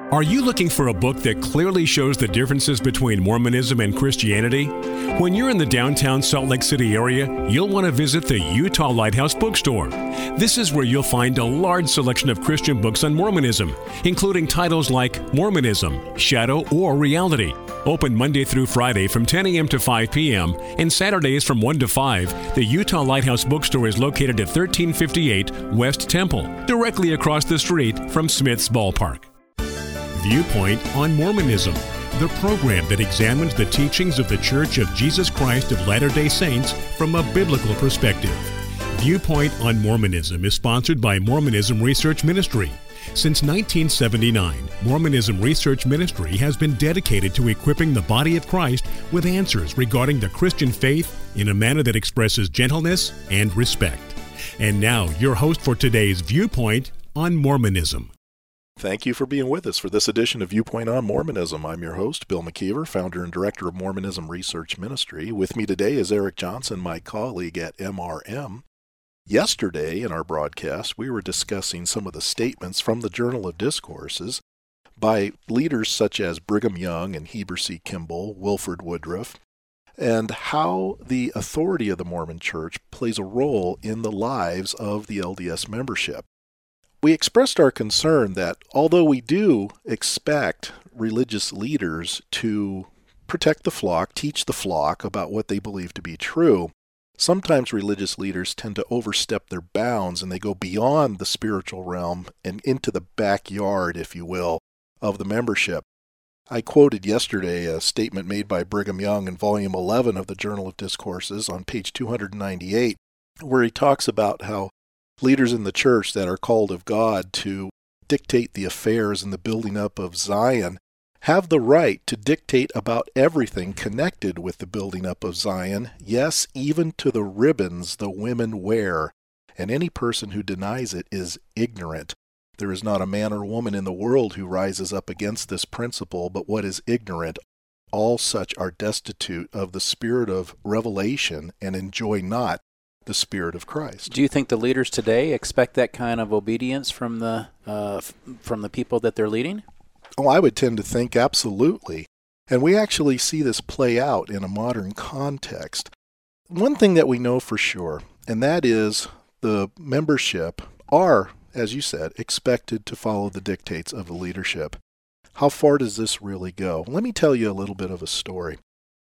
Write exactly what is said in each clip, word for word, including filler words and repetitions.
Are you looking for a book that clearly shows the differences between Mormonism and Christianity? When you're in the downtown Salt Lake City area, you'll want to visit the Utah Lighthouse Bookstore. This is where you'll find a large selection of Christian books on Mormonism, including titles like Mormonism, Shadow, or Reality. Open Monday through Friday from ten a.m. to five p.m. and Saturdays from one to five, the Utah Lighthouse Bookstore is located at thirteen fifty-eight West Temple, directly across the street from Smith's Ballpark. Viewpoint on Mormonism, the program that examines the teachings of the Church of Jesus Christ of Latter-day Saints from a biblical perspective. Viewpoint on Mormonism is sponsored by Mormonism Research Ministry. Since nineteen seventy-nine, Mormonism Research Ministry has been dedicated to equipping the body of Christ with answers regarding the Christian faith in a manner that expresses gentleness and respect. And now, your host for today's Viewpoint on Mormonism. Thank you for being with us for this edition of Viewpoint on Mormonism. I'm your host, Bill McKeever, founder and director of Mormonism Research Ministry. With me today is Eric Johnson, my colleague at M R M. Yesterday in our broadcast, we were discussing some of the statements from the Journal of Discourses by leaders such as Brigham Young and Heber C. Kimball, Wilford Woodruff, and how the authority of the Mormon Church plays a role in the lives of the L D S membership. We expressed our concern that although we do expect religious leaders to protect the flock, teach the flock about what they believe to be true, sometimes religious leaders tend to overstep their bounds and they go beyond the spiritual realm and into the backyard, if you will, of the membership. I quoted yesterday a statement made by Brigham Young in volume eleven of the Journal of Discourses on page two ninety-eight, where he talks about how leaders in the church that are called of God to dictate the affairs and the building up of Zion have the right to dictate about everything connected with the building up of Zion, yes, even to the ribbons the women wear, and any person who denies it is ignorant. There is not a man or woman in the world who rises up against this principle, but what is ignorant, all such are destitute of the spirit of revelation and enjoy not the Spirit of Christ. Do you think the leaders today expect that kind of obedience from the uh, f- from the people that they're leading? Oh, I would tend to think absolutely. And we actually see this play out in a modern context. One thing that we know for sure, and that is the membership are, as you said, expected to follow the dictates of the leadership. How far does this really go? Let me tell you a little bit of a story.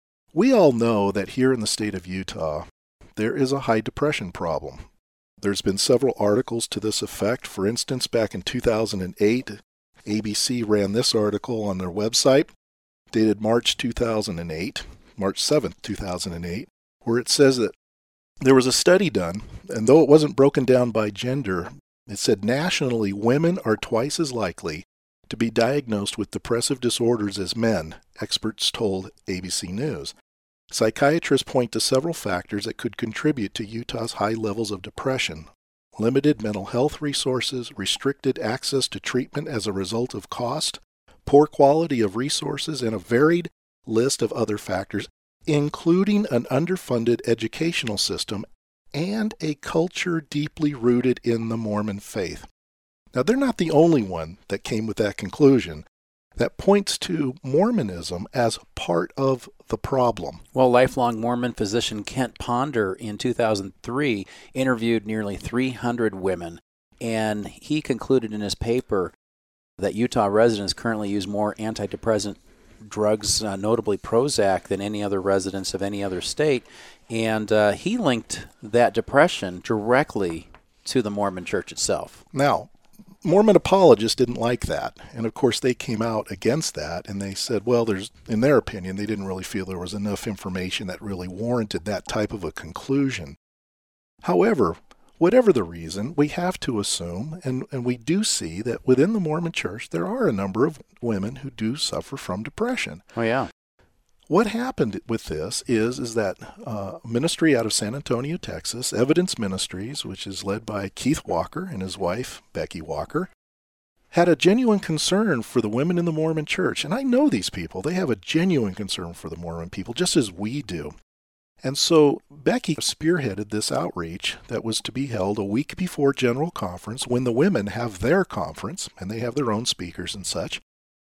We all know that here in the state of Utah, there is a high depression problem. There's been several articles to this effect. For instance, back in two thousand eight, A B C ran this article on their website, dated March two thousand eight, March seventh, two thousand eight, where it says that there was a study done, and though it wasn't broken down by gender, it said nationally women are twice as likely to be diagnosed with depressive disorders as men, experts told A B C News. Psychiatrists point to several factors that could contribute to Utah's high levels of depression. Limited mental health resources, restricted access to treatment as a result of cost, poor quality of resources, and a varied list of other factors, including an underfunded educational system and a culture deeply rooted in the Mormon faith. Now, they're not the only one that came with that conclusion. That points to Mormonism as part of the problem. Well, lifelong Mormon physician Kent Ponder in two thousand three interviewed nearly three hundred women, and he concluded in his paper that Utah residents currently use more antidepressant drugs, uh, notably Prozac, than any other residents of any other state, and uh, he linked that depression directly to the Mormon Church itself. Now, Mormon apologists didn't like that, and of course they came out against that, and they said, well, there's, in their opinion, they didn't really feel there was enough information that really warranted that type of a conclusion. However, whatever the reason, we have to assume, and, and we do see that within the Mormon Church, there are a number of women who do suffer from depression. Oh, yeah. What happened with this is, is that uh, ministry out of San Antonio, Texas, Evidence Ministries, which is led by Keith Walker and his wife, Becky Walker, had a genuine concern for the women in the Mormon Church. And I know these people. They have a genuine concern for the Mormon people, just as we do. And so Becky spearheaded this outreach that was to be held a week before General Conference, when the women have their conference, and they have their own speakers and such.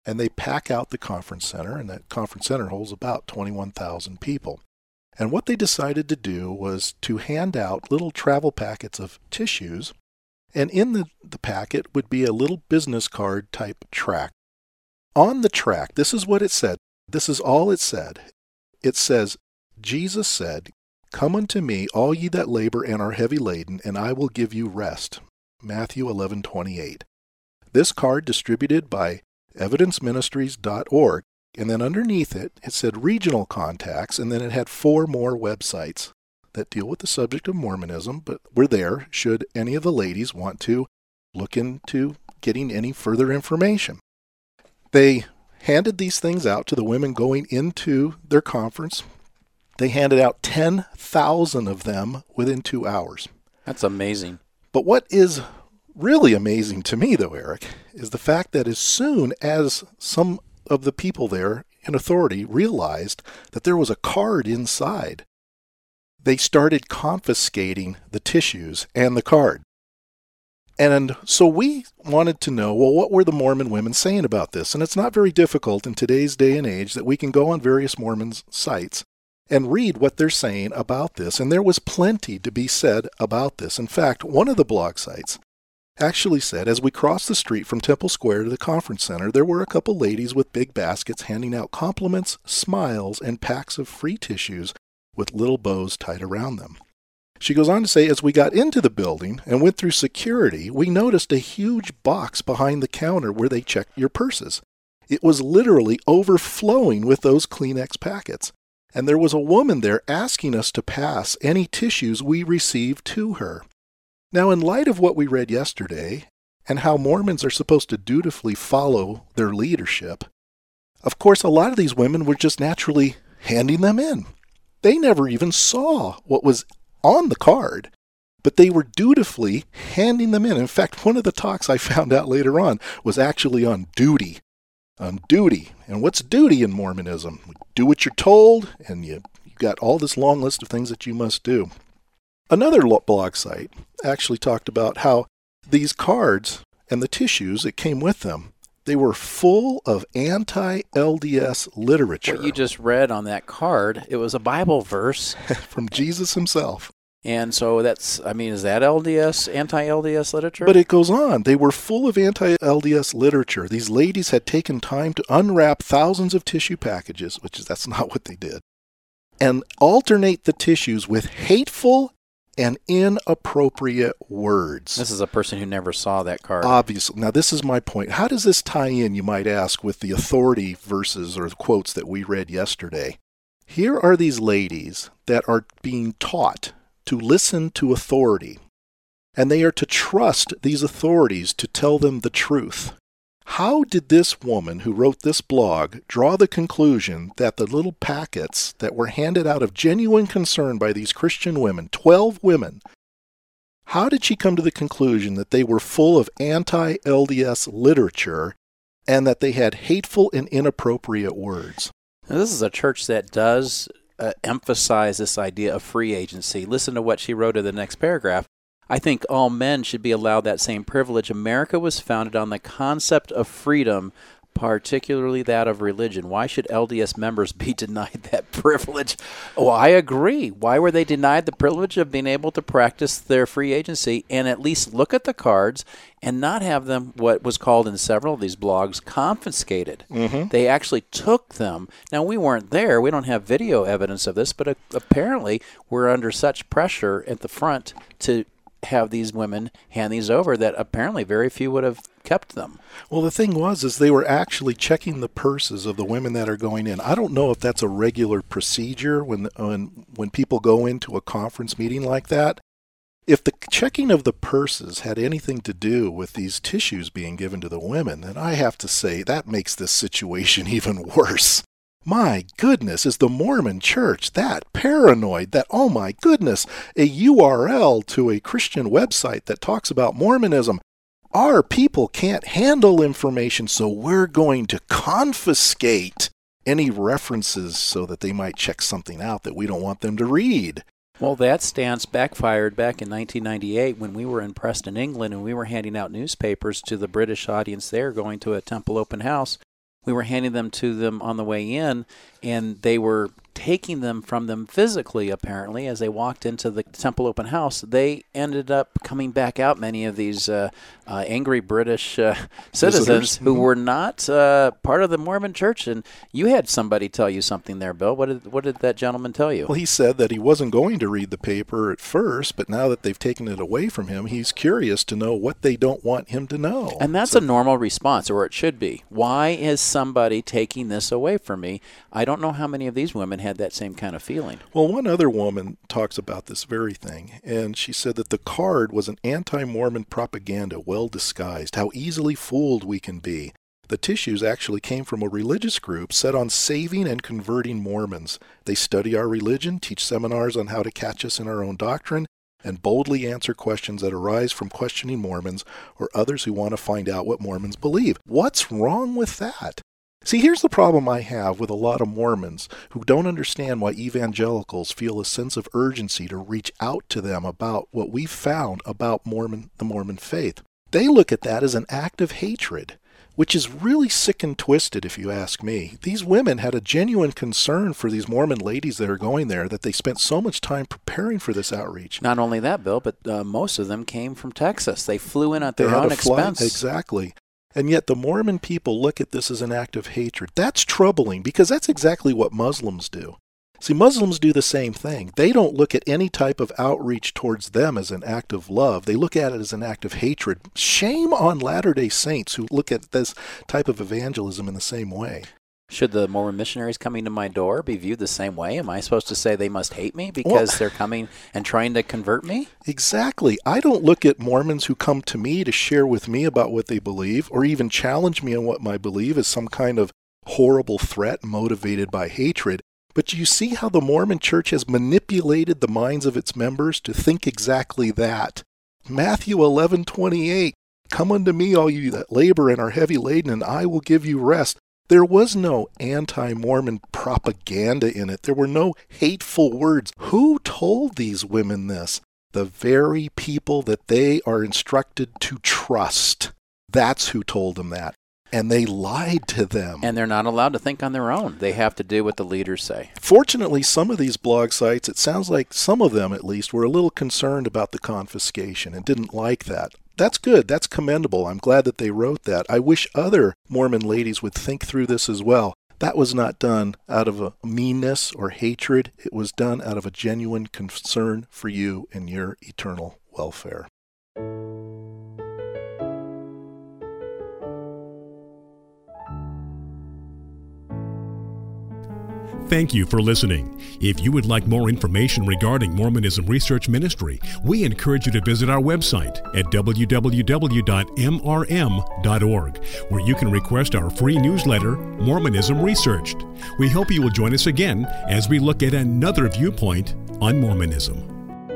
and they pack out the conference center, and that conference center holds about twenty-one thousand people. And what they decided to do was to hand out little travel packets of tissues, and in the, the packet would be a little business card type tract. On the tract, this is what it said. This is all it said. It says, Jesus said, "Come unto me, all ye that labor and are heavy laden, and I will give you rest." Matthew eleven twenty-eight. This card distributed by evidence ministries dot org, and then underneath it, it said regional contacts, and then it had four more websites that deal with the subject of Mormonism, but were there should any of the ladies want to look into getting any further information. They handed these things out to the women going into their conference. They handed out ten thousand of them within two hours. That's amazing. But what is really amazing to me, though, Eric, is the fact that as soon as some of the people there in authority realized that there was a card inside, they started confiscating the tissues and the card. And so we wanted to know, well, what were the Mormon women saying about this? And it's not very difficult in today's day and age that we can go on various Mormon sites and read what they're saying about this. And there was plenty to be said about this. In fact, one of the blog sites actually said, as we crossed the street from Temple Square to the conference center, there were a couple ladies with big baskets handing out compliments, smiles, and packs of free tissues with little bows tied around them. She goes on to say, as we got into the building and went through security, we noticed a huge box behind the counter where they checked your purses. It was literally overflowing with those Kleenex packets. And there was a woman there asking us to pass any tissues we received to her. Now, in light of what we read yesterday, and how Mormons are supposed to dutifully follow their leadership, of course, a lot of these women were just naturally handing them in. They never even saw what was on the card, but they were dutifully handing them in. In fact, one of the talks I found out later on was actually on duty. On duty. And what's duty in Mormonism? Do what you're told, and you, you've got all this long list of things that you must do. Another blog site actually talked about how these cards and the tissues that came with them, they were full of anti-L D S literature. What you just read on that card, it was a Bible verse. From Jesus himself. And so that's, I mean, is that L D S, anti-L D S literature? But it goes on. They were full of anti-L D S literature. These ladies had taken time to unwrap thousands of tissue packages, which is that's not what they did, and alternate the tissues with hateful and inappropriate words. This is a person who never saw that card. Obviously. Now, this is my point. How does this tie in, you might ask, with the authority verses or quotes that we read yesterday? Here are these ladies that are being taught to listen to authority, and they are to trust these authorities to tell them the truth. How did this woman who wrote this blog draw the conclusion that the little packets that were handed out of genuine concern by these Christian women, twelve women, how did she come to the conclusion that they were full of anti-L D S literature and that they had hateful and inappropriate words? Now, this is a church that does uh, emphasize this idea of free agency. Listen to what she wrote in the next paragraph. I think all men should be allowed that same privilege. America was founded on the concept of freedom, particularly that of religion. Why should L D S members be denied that privilege? Oh, I agree. Why were they denied the privilege of being able to practice their free agency and at least look at the cards and not have them, what was called in several of these blogs, confiscated? Mm-hmm. They actually took them. Now, we weren't there. We don't have video evidence of this, but uh, apparently we're under such pressure at the front to have these women hand these over that apparently very few would have kept them. Well, the thing was is they were actually checking the purses of the women that are going in. I don't know if that's a regular procedure when when when people go into a conference meeting like that. If the checking of the purses had anything to do with these tissues being given to the women, then I have to say that makes this situation even worse. My goodness, is the Mormon church that paranoid that, oh my goodness, a U R L to a Christian website that talks about Mormonism, our people can't handle information, so we're going to confiscate any references so that they might check something out that we don't want them to read. Well, that stance backfired back in nineteen ninety-eight when we were in Preston, England, and we were handing out newspapers to the British audience there going to a temple open house. we were handing them to them on the way in, and they were taking them from them physically, apparently, as they walked into the Temple Open House. They ended up coming back out, many of these uh, uh, angry British uh, citizens Visitors. who Mm-hmm. were not uh, part of the Mormon church. And you had somebody tell you something there, Bill. What did, what did that gentleman tell you? Well, he said that he wasn't going to read the paper at first, but now that they've taken it away from him, he's curious to know what they don't want him to know. And that's So- a normal response, or it should be. Why is somebody taking this away from me? I don't know how many of these women had that same kind of feeling. Well, one other woman talks about this very thing, and she said that the card was an anti-Mormon propaganda well disguised, how easily fooled we can be. The tissues actually came from a religious group set on saving and converting Mormons. They study our religion, teach seminars on how to catch us in our own doctrine, and boldly answer questions that arise from questioning Mormons or others who want to find out what Mormons believe. What's wrong with that? See, here's the problem I have with a lot of Mormons who don't understand why evangelicals feel a sense of urgency to reach out to them about what we've found about Mormon, the Mormon faith. They look at that as an act of hatred, which is really sick and twisted if you ask me. These women had a genuine concern for these Mormon ladies that are going there, that they spent so much time preparing for this outreach. Not only that, Bill, but uh, most of them came from Texas. They flew in at They their had own a flight- expense. Exactly. And yet the Mormon people look at this as an act of hatred. That's troubling because that's exactly what Muslims do. See, Muslims do the same thing. They don't look at any type of outreach towards them as an act of love. They look at it as an act of hatred. Shame on Latter-day Saints who look at this type of evangelism in the same way. Should the Mormon missionaries coming to my door be viewed the same way? Am I supposed to say they must hate me because Well, they're coming and trying to convert me? Exactly. I don't look at Mormons who come to me to share with me about what they believe or even challenge me on what my belief as some kind of horrible threat motivated by hatred. But do you see how the Mormon Church has manipulated the minds of its members to think exactly that? Matthew eleven twenty-eight, "Come unto me, all you that labor and are heavy laden, and I will give you rest." There was no anti-Mormon propaganda in it. There were no hateful words. Who told these women this? The very people that they are instructed to trust. That's who told them that. And they lied to them. And they're not allowed to think on their own. They have to do what the leaders say. Fortunately, some of these blog sites, it sounds like some of them at least, were a little concerned about the confiscation and didn't like that. That's good. That's commendable. I'm glad that they wrote that. I wish other Mormon ladies would think through this as well. That was not done out of a meanness or hatred. It was done out of a genuine concern for you and your eternal welfare. Thank you for listening. If you would like more information regarding Mormonism Research Ministry, we encourage you to visit our website at w w w dot m r m dot org, where you can request our free newsletter, Mormonism Researched. We hope you will join us again as we look at another viewpoint on Mormonism.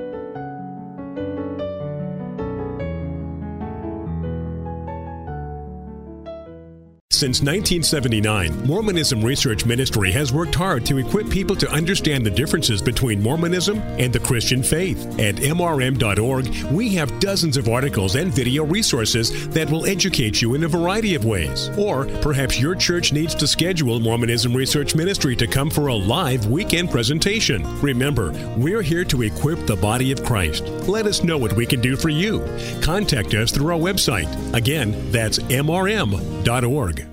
Since nineteen seventy-nine, Mormonism Research Ministry has worked hard to equip people to understand the differences between Mormonism and the Christian faith. At m r m dot org, we have dozens of articles and video resources that will educate you in a variety of ways. Or perhaps your church needs to schedule Mormonism Research Ministry to come for a live weekend presentation. Remember, we're here to equip the body of Christ. Let us know what we can do for you. Contact us through our website. Again, that's m r m dot org.